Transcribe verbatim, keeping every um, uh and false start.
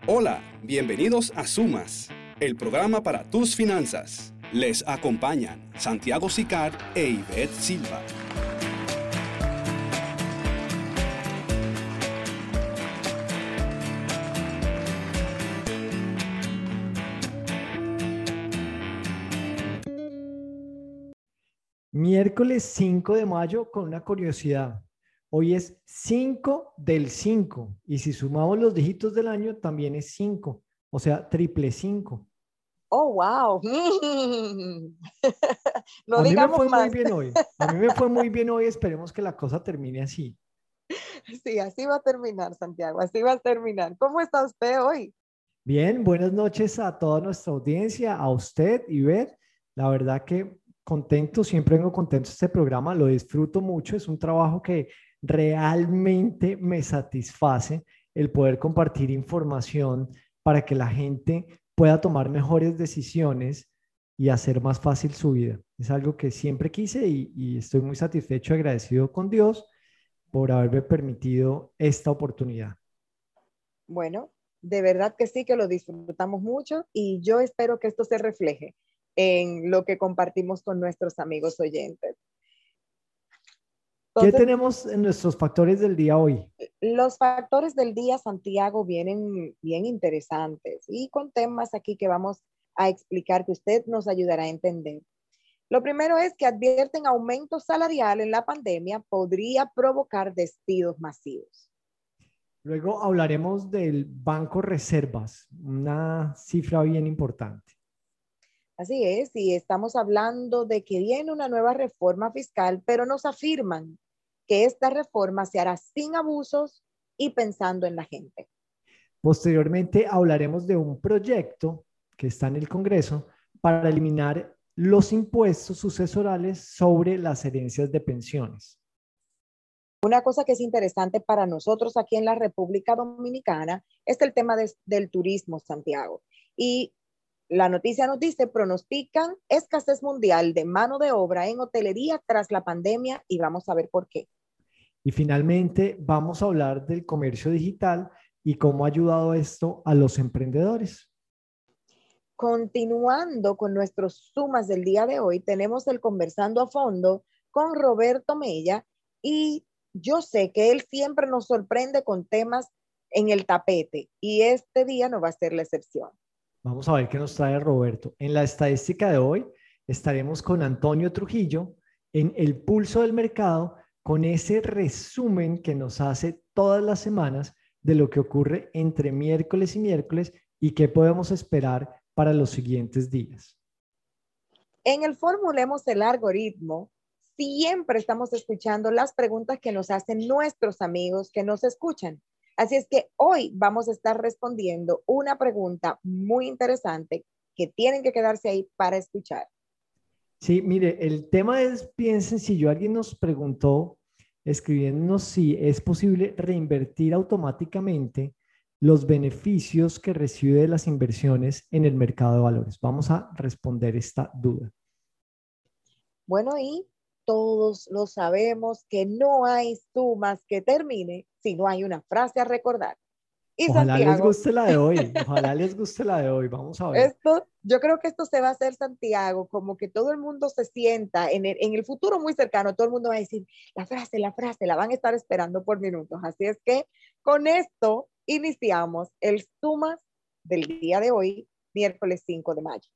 Hola, bienvenidos a Sumas, el programa para tus finanzas. Les acompañan Santiago Sicar e Ivette Silva. Miércoles cinco de mayo con una curiosidad. Hoy es cinco del cinco y si sumamos los dígitos del año también es cinco, o sea, triple cinco. Oh, wow. No A mí me digamos fue muy más. bien hoy. A mí me fue muy bien hoy. Esperemos que la cosa termine así. Sí, así va a terminar, Santiago. Así va a terminar. ¿Cómo está usted hoy? Bien, buenas noches a toda nuestra audiencia, a usted, Ivette. La verdad que contento, siempre vengo contento de este programa, lo disfruto mucho. Es un trabajo que realmente me satisface el poder compartir información para que la gente pueda tomar mejores decisiones y hacer más fácil su vida. Es algo que siempre quise y, y estoy muy satisfecho y agradecido con Dios por haberme permitido esta oportunidad. Bueno, de verdad que sí, que lo disfrutamos mucho y yo espero que esto se refleje en lo que compartimos con nuestros amigos oyentes. ¿Qué Entonces, tenemos en nuestros factores del día hoy? los factores del día, Santiago, vienen bien interesantes y con temas aquí que vamos a explicar que usted nos ayudará a entender. Lo primero es que advierten aumento salarial en la pandemia podría provocar despidos masivos. Luego hablaremos del Banco Reservas, una cifra bien importante. Así es, y estamos hablando de que viene una nueva reforma fiscal, pero nos afirman que esta reforma se hará sin abusos y pensando en la gente. Posteriormente hablaremos de un proyecto que está en el Congreso para eliminar los impuestos sucesorales sobre las herencias de pensiones. Una cosa que es interesante para nosotros aquí en la República Dominicana es el tema de, del turismo, Santiago. Y la noticia nos dice, pronostican escasez mundial de mano de obra en hotelería tras la pandemia y vamos a ver por qué. Y finalmente vamos a hablar del comercio digital y cómo ha ayudado esto a los emprendedores. Continuando con nuestros sumas del día de hoy, tenemos el Conversando a Fondo con Roberto Mella y yo sé que él siempre nos sorprende con temas en el tapete y este día no va a ser la excepción. Vamos a ver qué nos trae Roberto. En la estadística de hoy estaremos con Antonio Trujillo en el pulso del mercado con ese resumen que nos hace todas las semanas de lo que ocurre entre miércoles y miércoles y qué podemos esperar para los siguientes días. En el Formulemos el Algoritmo, siempre estamos escuchando las preguntas que nos hacen nuestros amigos que nos escuchan. Así es que hoy vamos a estar respondiendo una pregunta muy interesante que tienen que quedarse ahí para escuchar. Sí, mire, el tema es bien sencillo. Alguien nos preguntó, escribiéndonos si es posible reinvertir automáticamente los beneficios que recibe de las inversiones en el mercado de valores. Vamos a responder esta duda. Bueno, y todos lo sabemos que no hay sumas que termine si no hay una frase a recordar. Y Ojalá les Santiago, guste la de hoy, ojalá les guste la de hoy, vamos a ver. esto, yo creo que esto se va a hacer, Santiago, como que todo el mundo se sienta en el, en el futuro muy cercano, todo el mundo va a decir la frase, la frase, la van a estar esperando por minutos. Así es que con esto iniciamos el Sumas del día de hoy, miércoles cinco de mayo.